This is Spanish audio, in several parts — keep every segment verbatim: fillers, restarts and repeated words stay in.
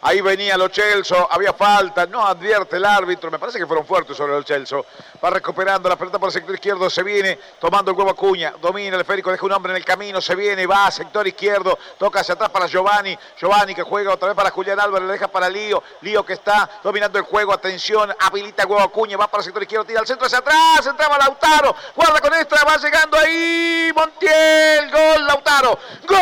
Ahí venía Lo Celso, había falta, no advierte el árbitro, me parece que fueron fuertes sobre Lo Celso. Va recuperando la pelota por el sector izquierdo, se viene tomando el huevo Acuña, domina el esférico, deja un hombre en el camino, se viene, va a sector izquierdo, toca hacia atrás para Giovanni, Giovanni que juega otra vez para Julián Álvarez, le deja para Lío, Lío que está dominando el juego, atención, habilita el huevo Acuña, va para el sector izquierdo, tira al centro hacia atrás, entraba Lautaro, guarda con esta, va llegando ahí, Montiel, gol Lautaro, gol.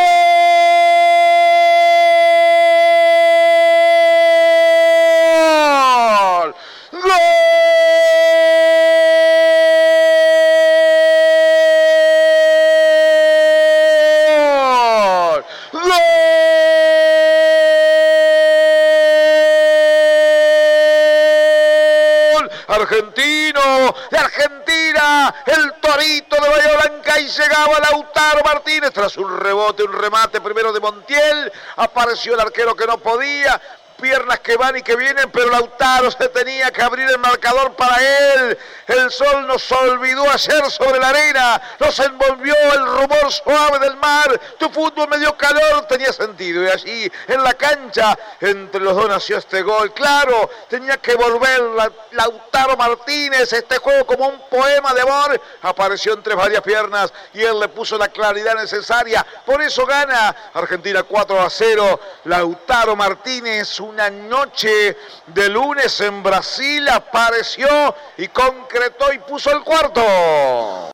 Argentino, de Argentina, el Torito de Bahía Blanca, y llegaba Lautaro Martínez tras un rebote, un remate primero de Montiel, apareció el arquero que no podía, piernas que van y que vienen, pero Lautaro se tenía que abrir el marcador para él. El sol nos olvidó ayer sobre la arena, nos envolvió el rumor suave del mar, tu fútbol me dio calor, tenía sentido, y allí en la cancha entre los dos nació este gol. Claro, tenía que volver la, Lautaro Martínez, este juego como un poema de amor, apareció entre varias piernas y él le puso la claridad necesaria, por eso gana Argentina cuatro a cero. Lautaro Martínez, una noche de lunes en Brasil, apareció y concretó y puso el cuarto.